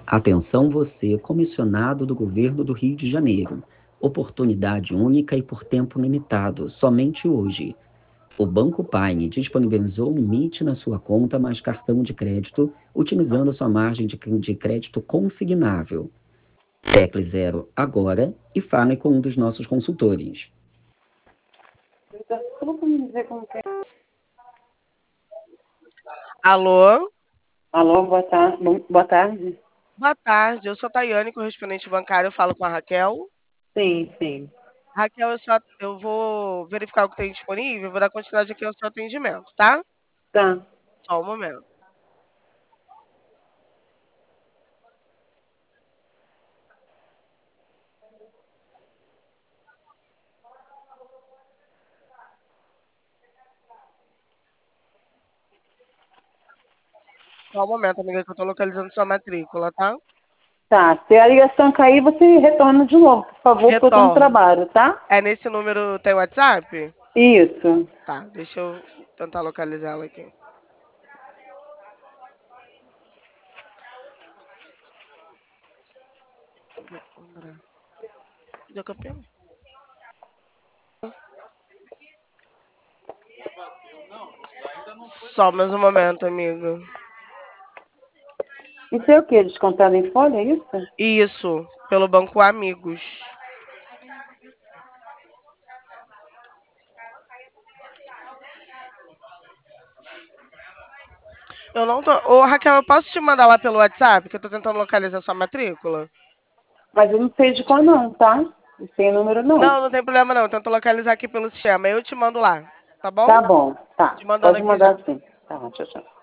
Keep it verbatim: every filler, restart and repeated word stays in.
Atenção você, comissionado do Governo do Rio de Janeiro. Oportunidade única e por tempo limitado, somente hoje. O Banco Paine disponibilizou um limite na sua conta mais cartão de crédito, utilizando a sua margem de de crédito consignável. Tecle zero agora e fale com um dos nossos consultores. Alô? Alô, boa tarde. Bom- Boa tarde. Boa tarde, eu sou a Tayane, correspondente bancário, eu falo com a Raquel. Sim, sim. Raquel, eu, só, eu vou verificar o que tem disponível, vou dar continuidade aqui ao seu atendimento, tá? Tá. Só um momento. Só um momento, amiga, que eu tô localizando sua matrícula, tá? Tá. Se a ligação cair, você retorna de novo, por favor, porque eu tô no Retorno. trabalho, tá? É nesse número, tem WhatsApp? Isso. Tá, deixa eu tentar localizá-la aqui. André. Deu campeão? Só mais um momento, amigo. Isso é o quê? Descontado em folha, é isso? Isso, pelo Banco Amigos. Eu não tô. Ô, Raquel, eu posso te mandar lá pelo WhatsApp, que eu tô tentando localizar sua matrícula? Mas eu não sei de qual não, tá? Não tem número não. Não, não tem problema não. Eu tento localizar aqui pelo sistema. Eu te mando lá, tá bom? Tá bom, tá. Te mandando Pode aqui já. mandar sim. Tá, tchau, tchau.